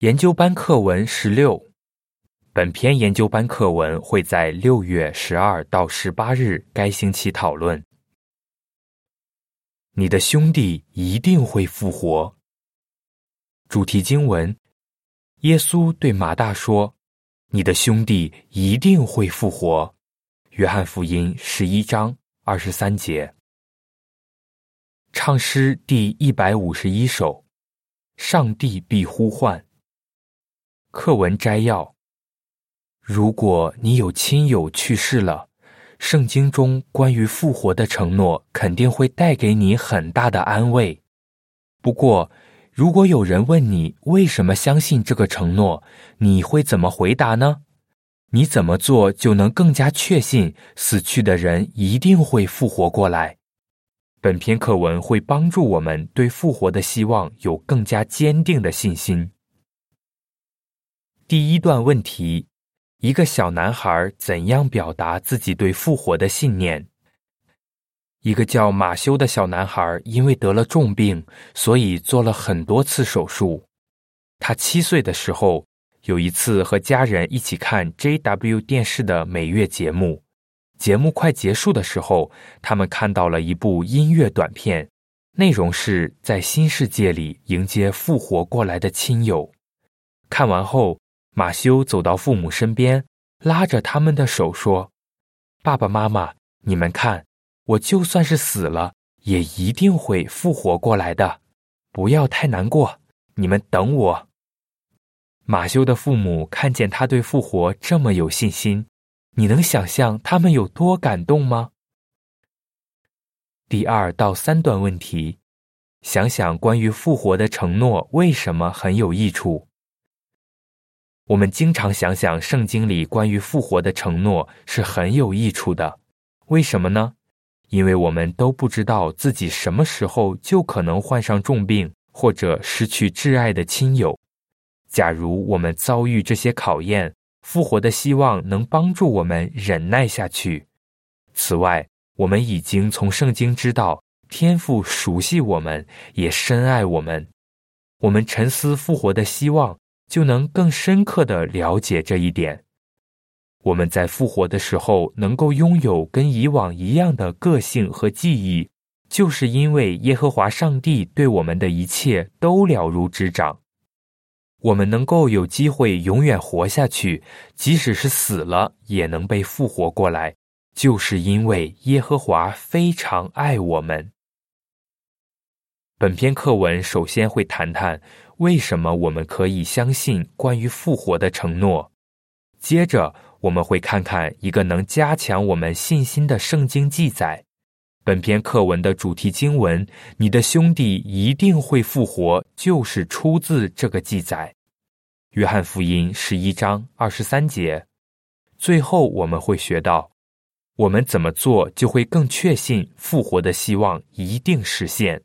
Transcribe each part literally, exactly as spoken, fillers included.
研究班课文十六，本篇研究班课文会在六月十二到十八日该星期讨论。你的兄弟一定会复活。主题经文：耶稣对马大说：“你的兄弟一定会复活。”约翰福音十一章二十三节。唱诗第一百五十一首：上帝必呼唤。课文摘要：如果你有亲友去世了，圣经中关于复活的承诺肯定会带给你很大的安慰。不过，如果有人问你为什么相信这个承诺，你会怎么回答呢？你怎么做就能更加确信死去的人一定会复活过来？本篇课文会帮助我们对复活的希望有更加坚定的信心。第一段问题：一个小男孩怎样表达自己对复活的信念？一个叫马修的小男孩因为得了重病，所以做了很多次手术。他七岁的时候，有一次和家人一起看 J W 电视的每月节目，节目快结束的时候，他们看到了一部音乐短片，内容是在新世界里迎接复活过来的亲友。看完后，马修走到父母身边，拉着他们的手说：“爸爸妈妈，你们看，我就算是死了，也一定会复活过来的，不要太难过，你们等我。”马修的父母看见他对复活这么有信心，你能想象他们有多感动吗？第二到三段问题：想想关于复活的承诺为什么很有益处。我们经常想想圣经里关于复活的承诺是很有益处的，为什么呢？因为我们都不知道自己什么时候就可能患上重病，或者失去挚爱的亲友。假如我们遭遇这些考验，复活的希望能帮助我们忍耐下去。此外，我们已经从圣经知道，天父熟悉我们，也深爱我们。我们沉思复活的希望，就能更深刻地了解这一点。我们在复活的时候能够拥有跟以往一样的个性和记忆，就是因为耶和华上帝对我们的一切都了如指掌。我们能够有机会永远活下去，即使是死了也能被复活过来，就是因为耶和华非常爱我们。本篇课文首先会谈谈为什么我们可以相信关于复活的承诺，接着我们会看看一个能加强我们信心的圣经记载。本篇课文的主题经文，你的兄弟一定会复活，就是出自这个记载。约翰福音十一章二十三节。最后我们会学到，我们怎么做就会更确信复活的希望一定实现。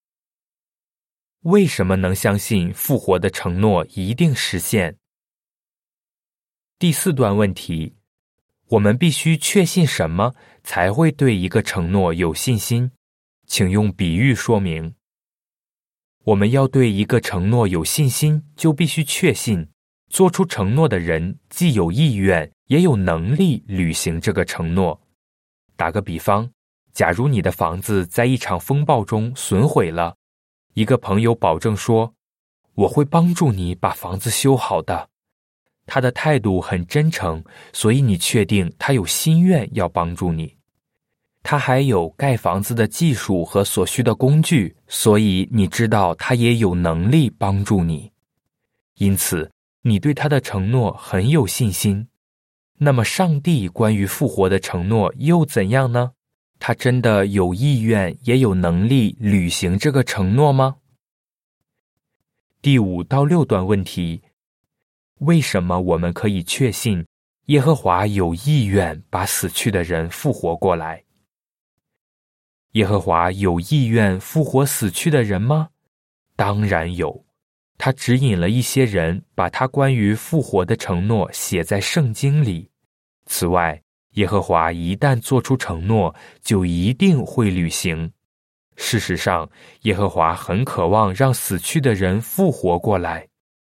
为什么能相信复活的承诺一定实现？第四段问题：我们必须确信什么才会对一个承诺有信心？请用比喻说明。我们要对一个承诺有信心，就必须确信做出承诺的人既有意愿，也有能力履行这个承诺。打个比方，假如你的房子在一场风暴中损毁了，一个朋友保证说：“我会帮助你把房子修好的。”他的态度很真诚，所以你确定他有心愿要帮助你。他还有盖房子的技术和所需的工具，所以你知道他也有能力帮助你。因此，你对他的承诺很有信心。那么上帝关于复活的承诺又怎样呢？他真的有意愿也有能力履行这个承诺吗？第五到六段问题：为什么我们可以确信耶和华有意愿把死去的人复活过来？耶和华有意愿复活死去的人吗？当然有。他指引了一些人把他关于复活的承诺写在圣经里。此外，耶和华一旦做出承诺，就一定会履行。事实上，耶和华很渴望让死去的人复活过来。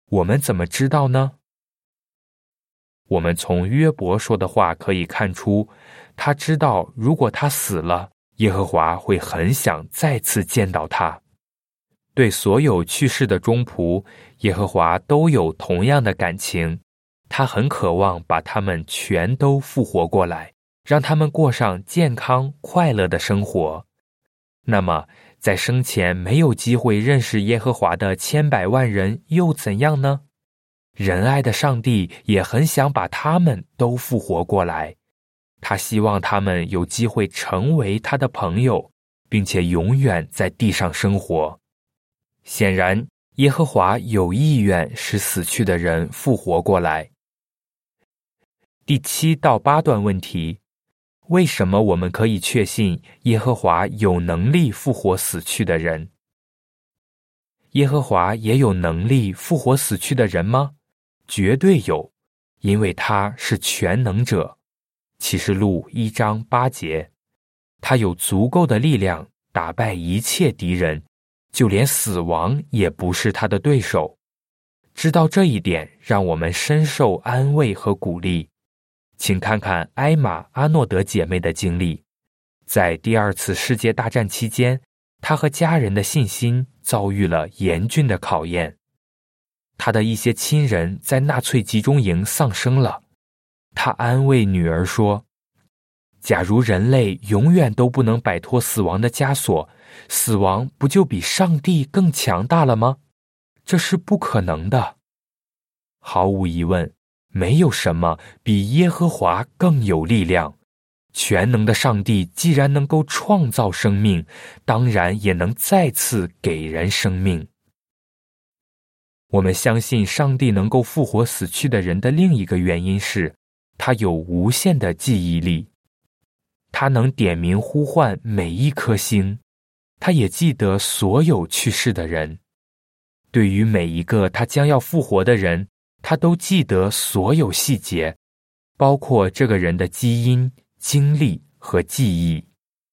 我们怎么知道呢？我们从约伯说的话可以看出，他知道如果他死了，耶和华会很想再次见到他。对所有去世的忠仆，耶和华都有同样的感情，他很渴望把他们全都复活过来，让他们过上健康快乐的生活。那么，在生前没有机会认识耶和华的千百万人又怎样呢？仁爱的上帝也很想把他们都复活过来，他希望他们有机会成为他的朋友，并且永远在地上生活。显然，耶和华有意愿使死去的人复活过来。第七到八段问题：为什么我们可以确信耶和华有能力复活死去的人？耶和华也有能力复活死去的人吗？绝对有，因为他是全能者。启示录一章八节，他有足够的力量打败一切敌人，就连死亡也不是他的对手。知道这一点，让我们深受安慰和鼓励。请看看埃玛·阿诺德姐妹的经历。在第二次世界大战期间，她和家人的信心遭遇了严峻的考验。她的一些亲人在纳粹集中营丧生了。她安慰女儿说，假如人类永远都不能摆脱死亡的枷锁，死亡不就比上帝更强大了吗？这是不可能的。毫无疑问，没有什么比耶和华更有力量。全能的上帝既然能够创造生命，当然也能再次给人生命。我们相信上帝能够复活死去的人的另一个原因是，他有无限的记忆力。他能点名呼唤每一颗星，他也记得所有去世的人。对于每一个他将要复活的人，他都记得所有细节，包括这个人的基因、经历和记忆。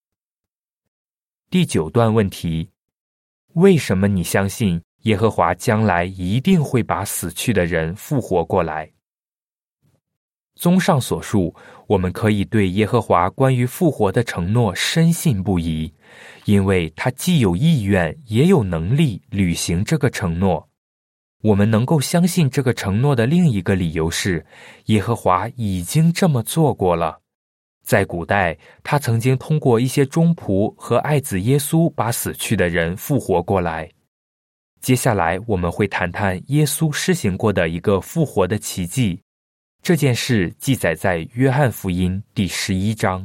第九段问题：为什么你相信耶和华将来一定会把死去的人复活过来？综上所述，我们可以对耶和华关于复活的承诺深信不疑，因为他既有意愿，也有能力履行这个承诺。我们能够相信这个承诺的另一个理由是，耶和华已经这么做过了。在古代，他曾经通过一些忠仆和爱子耶稣把死去的人复活过来。接下来我们会谈谈耶稣施行过的一个复活的奇迹，这件事记载在约翰福音第十一章。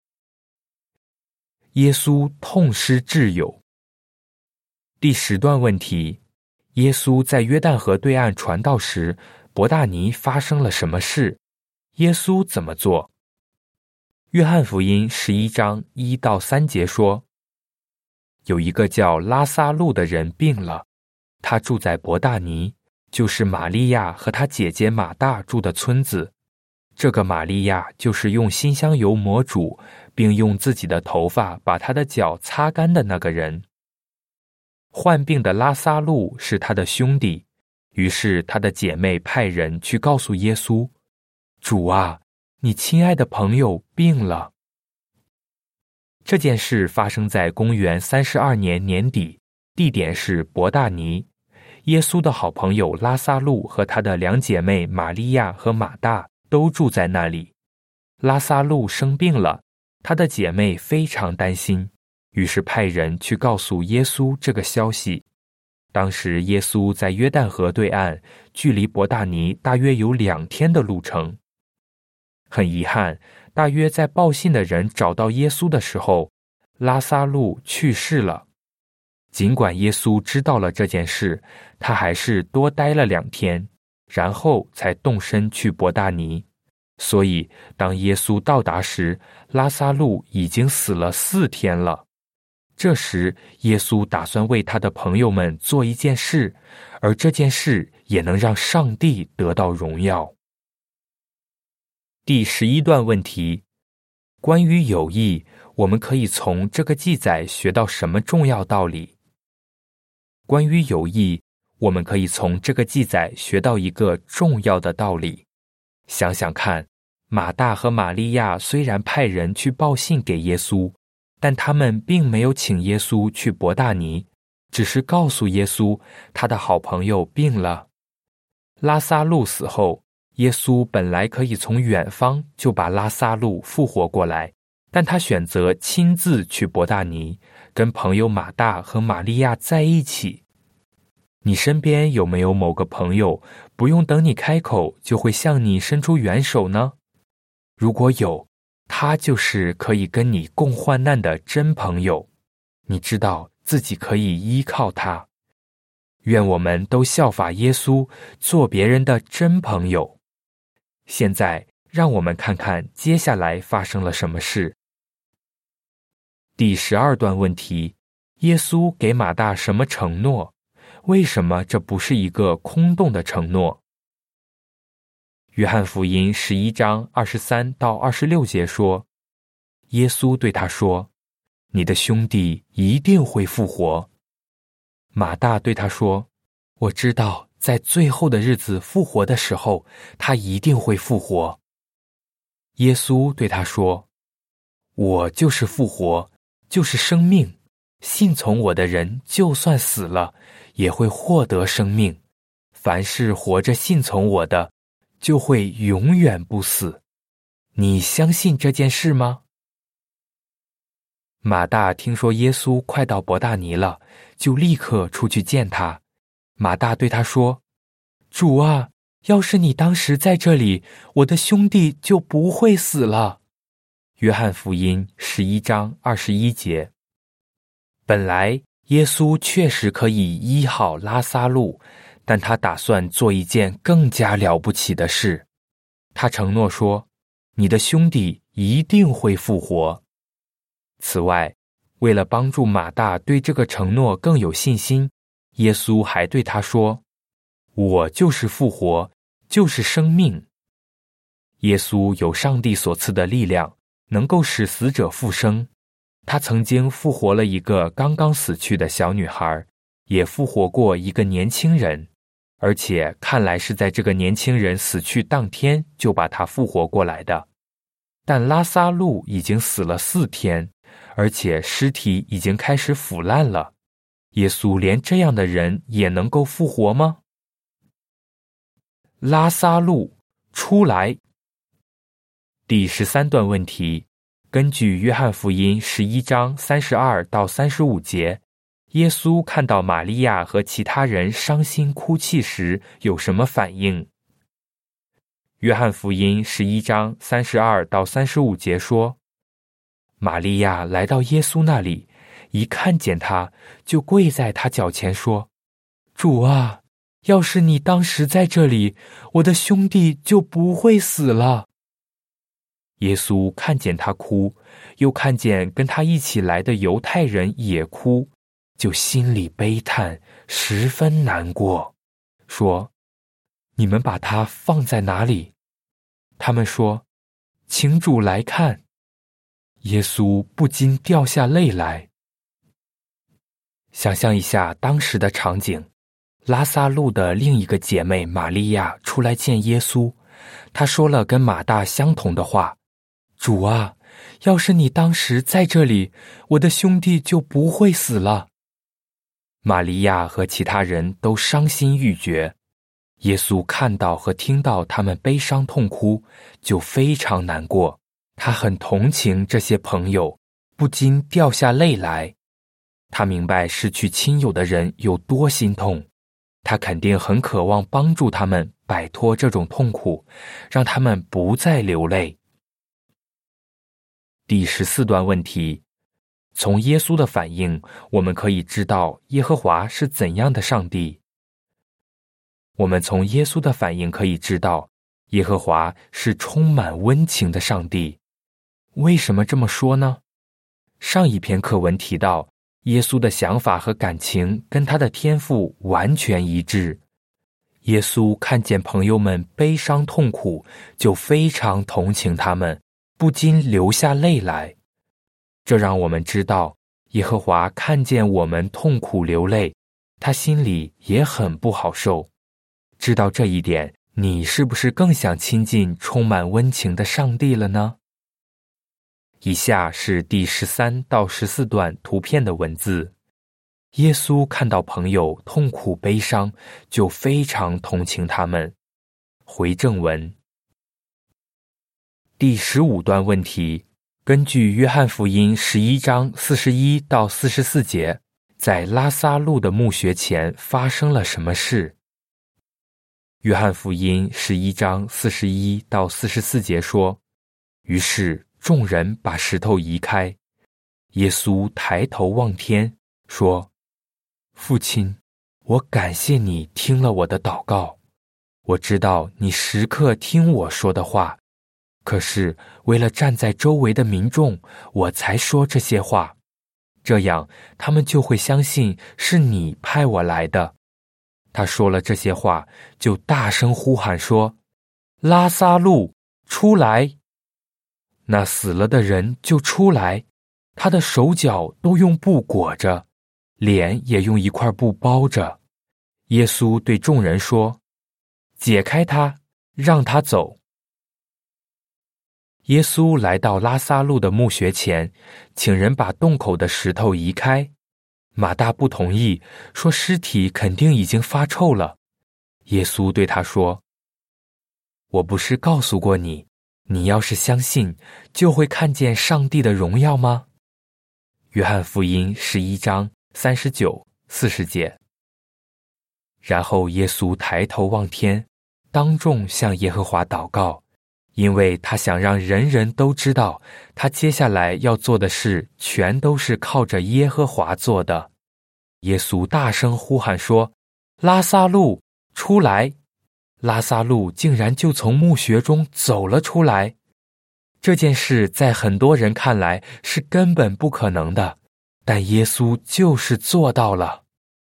耶稣痛失挚友。第十段问题：耶稣在约旦河对岸传道时，伯大尼发生了什么事？耶稣怎么做？约翰福音十一章一到三节说，有一个叫拉撒路的人病了，他住在伯大尼，就是玛利亚和她姐姐马大住的村子。这个玛利亚就是用辛香油抹主，并用自己的头发把他的脚擦干的那个人。患病的拉撒路是他的兄弟，于是他的姐妹派人去告诉耶稣，主啊，你亲爱的朋友病了。这件事发生在公元三十二年年底，地点是伯大尼。耶稣的好朋友拉撒路和他的两姐妹玛利亚和马大都住在那里。拉撒路生病了，他的姐妹非常担心，于是派人去告诉耶稣这个消息。当时耶稣在约旦河对岸，距离伯大尼大约有两天的路程。很遗憾，大约在报信的人找到耶稣的时候，拉撒路去世了。尽管耶稣知道了这件事，他还是多待了两天，然后才动身去伯大尼。所以当耶稣到达时，拉撒路已经死了四天了。这时耶稣打算为他的朋友们做一件事，而这件事也能让上帝得到荣耀。第十一段问题：关于友谊，我们可以从这个记载学到什么重要道理？关于友谊， 我们可以从这个记载学到一个重要的道理。想想看，马大和玛利亚虽然派人去报信给耶稣，但他们并没有请耶稣去伯大尼，只是告诉耶稣他的好朋友病了。拉撒路死后，耶稣本来可以从远方就把拉撒路复活过来，但他选择亲自去伯大尼，跟朋友马大和玛利亚在一起。你身边有没有某个朋友，不用等你开口就会向你伸出援手呢？如果有，他就是可以跟你共患难的真朋友，你知道自己可以依靠他。愿我们都效法耶稣，做别人的真朋友。现在让我们看看接下来发生了什么事。第十二段问题：耶稣给马大什么承诺？为什么这不是一个空洞的承诺？约翰福音十一章二十三到二十六节说，耶稣对他说：“你的兄弟一定会复活。”马大对他说：“我知道，在最后的日子复活的时候，他一定会复活。”耶稣对他说：“我就是复活，就是生命。信从我的人，就算死了，也会获得生命。凡是活着信从我的，就会永远不死。你相信这件事吗？”马大听说耶稣快到伯大尼了，就立刻出去见他。马大对他说：“主啊，要是你当时在这里，我的兄弟就不会死了。”约翰福音十一章二十一节。本来耶稣确实可以医好拉撒路，但他打算做一件更加了不起的事。他承诺说：“你的兄弟一定会复活。”此外，为了帮助马大对这个承诺更有信心，耶稣还对他说：“我就是复活，就是生命。”耶稣有上帝所赐的力量，能够使死者复生。他曾经复活了一个刚刚死去的小女孩，也复活过一个年轻人，而且看来是在这个年轻人死去当天就把他复活过来的。但拉撒路已经死了四天，而且尸体已经开始腐烂了。耶稣连这样的人也能够复活吗？拉撒路，出来！第十三段问题：根据约翰福音十一章三十二到三十五节，耶稣看到玛利亚和其他人伤心哭泣时有什么反应？约翰福音十一章三十二到三十五节说，玛利亚来到耶稣那里，一看见他，就跪在他脚前说：“主啊，要是你当时在这里，我的兄弟就不会死了。”耶稣看见他哭，又看见跟他一起来的犹太人也哭，就心里悲叹，十分难过，说：“你们把他放在哪里？”他们说：“请主来看。”耶稣不禁掉下泪来。想象一下当时的场景，拉撒路的另一个姐妹玛利亚出来见耶稣，她说了跟马大相同的话：“主啊，要是你当时在这里，我的兄弟就不会死了。”玛利亚和其他人都伤心欲绝。耶稣看到和听到他们悲伤痛哭，就非常难过。他很同情这些朋友，不禁掉下泪来。他明白失去亲友的人有多心痛，他肯定很渴望帮助他们摆脱这种痛苦，让他们不再流泪。第十四段问题：从耶稣的反应，我们可以知道耶和华是怎样的上帝。我们从耶稣的反应可以知道，耶和华是充满温情的上帝。为什么这么说呢？上一篇课文提到，耶稣的想法和感情跟他的天父完全一致。耶稣看见朋友们悲伤痛苦，就非常同情他们，不禁流下泪来。这让我们知道，耶和华看见我们痛苦流泪， 他心里也很不好受。知道这一点，你是不是更想亲近充满温情的上帝了呢？以下是第十三到十四段图片的文字。耶稣看到朋友痛苦悲伤，就非常同情他们。回正文。第十五段问题，根据约翰福音十一章四十一到四十四节，在拉撒路的墓穴前发生了什么事？约翰福音十一章四十一到四十四节说，于是众人把石头移开，耶稣抬头望天，说，父亲，我感谢你听了我的祷告，我知道你时刻听我说的话，可是为了站在周围的民众，我才说这些话，这样他们就会相信是你派我来的。他说了这些话，就大声呼喊说，拉撒路，出来！那死了的人就出来，他的手脚都用布裹着，脸也用一块布包着。耶稣对众人说，解开他，让他走。耶稣来到拉撒路的墓穴前，请人把洞口的石头移开。马大不同意，说尸体肯定已经发臭了。耶稣对他说，我不是告诉过你，你要是相信，就会看见上帝的荣耀吗？约翰福音十一章三十九、四十节。然后耶稣抬头望天，当众向耶和华祷告，因为他想让人人都知道，他接下来要做的事全都是靠着耶和华做的。耶稣大声呼喊说，拉撒路，出来！拉撒路竟然就从墓穴中走了出来。这件事在很多人看来是根本不可能的，但耶稣就是做到了。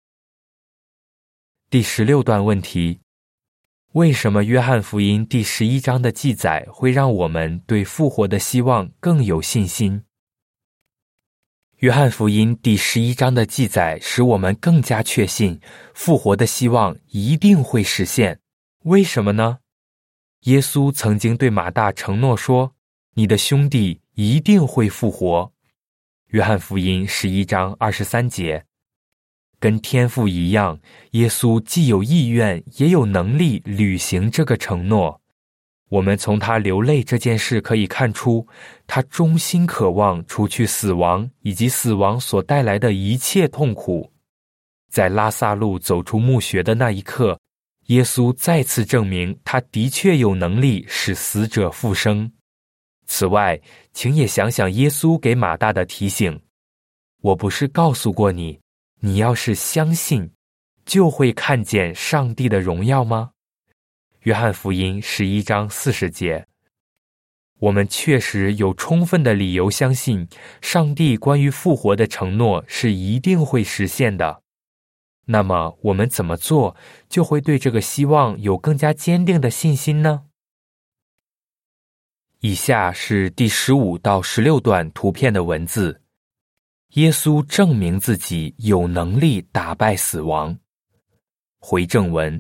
第十六段问题，为什么约翰福音第十一章的记载会让我们对复活的希望更有信心？约翰福音第十一章的记载使我们更加确信复活的希望一定会实现。为什么呢？耶稣曾经对马大承诺说，你的兄弟一定会复活。约翰福音十一章二十三节。跟天父一样，耶稣既有意愿也有能力履行这个承诺。我们从他流泪这件事可以看出，他衷心渴望除去死亡以及死亡所带来的一切痛苦。在拉撒路走出墓穴的那一刻，耶稣再次证明他的确有能力使死者复生。此外，请也想想耶稣给马大的提醒，我不是告诉过你，你要是相信，就会看见上帝的荣耀吗？约翰福音十一章四十节。我们确实有充分的理由相信，上帝关于复活的承诺是一定会实现的。那么我们怎么做，就会对这个希望有更加坚定的信心呢？以下是第十五到十六段图片的文字。耶稣证明自己有能力打败死亡。回正文。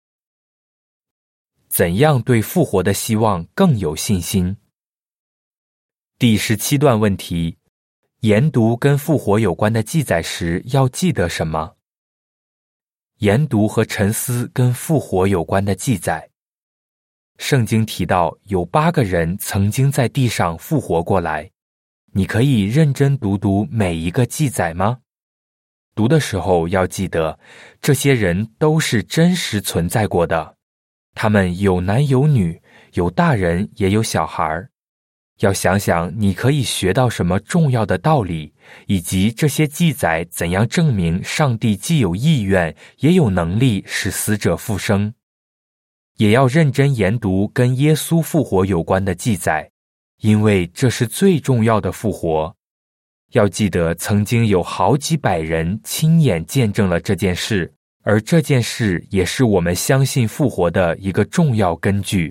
怎样对复活的希望更有信心？第十七段问题，研读跟复活有关的记载时要记得什么？研读和沉思跟复活有关的记载。圣经提到有八个人曾经在地上复活过来，你可以认真读读每一个记载吗？读的时候要记得，这些人都是真实存在过的。他们有男有女，有大人也有小孩。要想想你可以学到什么重要的道理，以及这些记载怎样证明上帝既有意愿也有能力使死者复生。也要认真研读跟耶稣复活有关的记载，因为这是最重要的复活。要记得曾经有好几百人亲眼见证了这件事，而这件事也是我们相信复活的一个重要根据。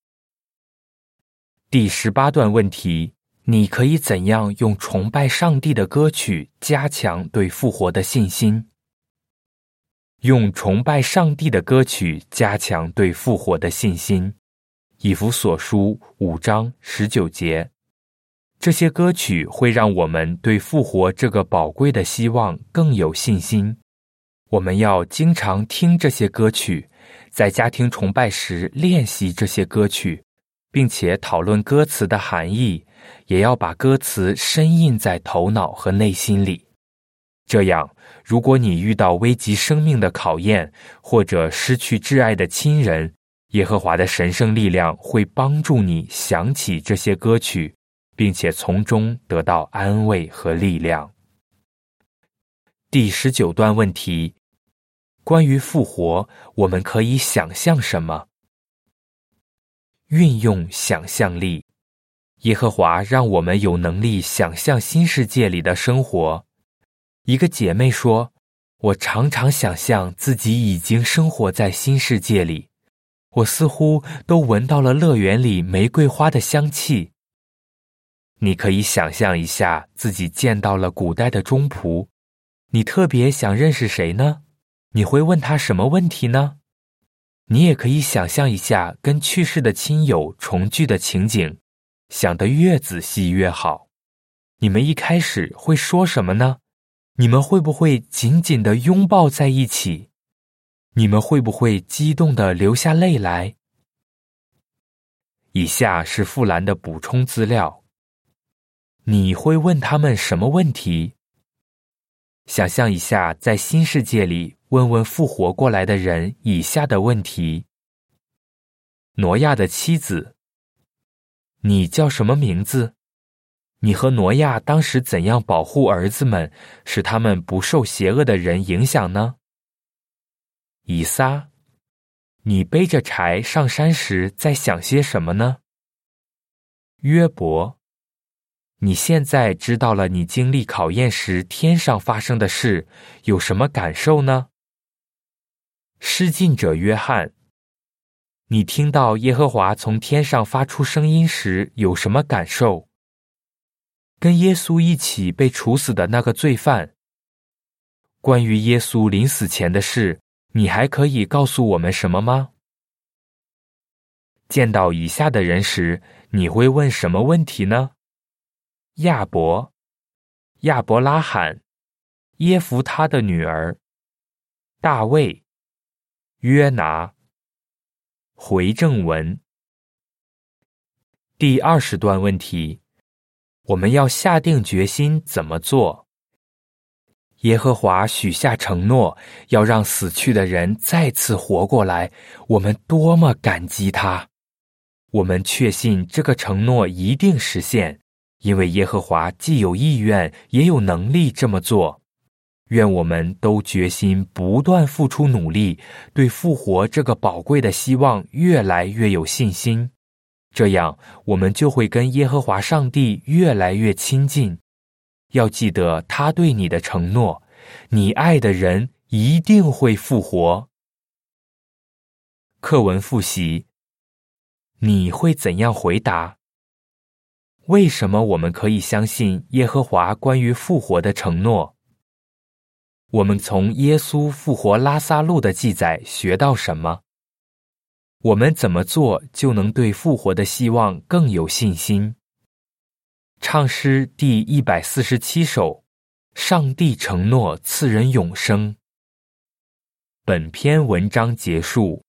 第十八段问题，你可以怎样用崇拜上帝的歌曲加强对复活的信心？ 用崇拜上帝的歌曲加强对复活的信心。以弗所书五章十九节。这些歌曲会让我们对复活这个宝贵的希望更有信心。我们要经常听这些歌曲，在家庭崇拜时练习这些歌曲，并且讨论歌词的含义，也要把歌词深印在头脑和内心里。这样，如果你遇到危及生命的考验，或者失去挚爱的亲人，耶和华的神圣力量会帮助你想起这些歌曲，并且从中得到安慰和力量。第十九段问题：关于复活，我们可以想象什么？运用想象力。耶和华让我们有能力想象新世界里的生活。一个姐妹说，我常常想象自己已经生活在新世界里，我似乎都闻到了乐园里玫瑰花的香气。你可以想象一下自己见到了古代的忠仆，你特别想认识谁呢？你会问他什么问题呢？你也可以想象一下跟去世的亲友重聚的情景，想得越仔细越好。你们一开始会说什么呢？你们会不会紧紧地拥抱在一起？你们会不会激动地流下泪来？以下是富兰的补充资料。你会问他们什么问题？想象一下，在新世界里问问复活过来的人以下的问题：挪亚的妻子，你叫什么名字？你和挪亚当时怎样保护儿子们，使他们不受邪恶的人影响呢？以撒，你背着柴上山时在想些什么呢？约伯，你现在知道了你经历考验时天上发生的事，有什么感受呢？施浸者约翰，你听到耶和华从天上发出声音时有什么感受？跟耶稣一起被处死的那个罪犯，关于耶稣临死前的事，你还可以告诉我们什么吗？见到以下的人时，你会问什么问题呢？亚伯、亚伯拉罕、耶弗他的女儿、大卫、约拿、回正文。第二十段问题：我们要下定决心怎么做？耶和华许下承诺，要让死去的人再次活过来，我们多么感激他！我们确信这个承诺一定实现，因为耶和华既有意愿，也有能力这么做。愿我们都决心不断付出努力，对复活这个宝贵的希望越来越有信心。这样，我们就会跟耶和华上帝越来越亲近。要记得他对你的承诺，你爱的人一定会复活。课文复习，你会怎样回答？为什么我们可以相信耶和华关于复活的承诺？我们从耶稣复活拉撒路的记载学到什么？我们怎么做就能对复活的希望更有信心？唱诗第一百四十七首，上帝承诺赐人永生。本篇文章结束。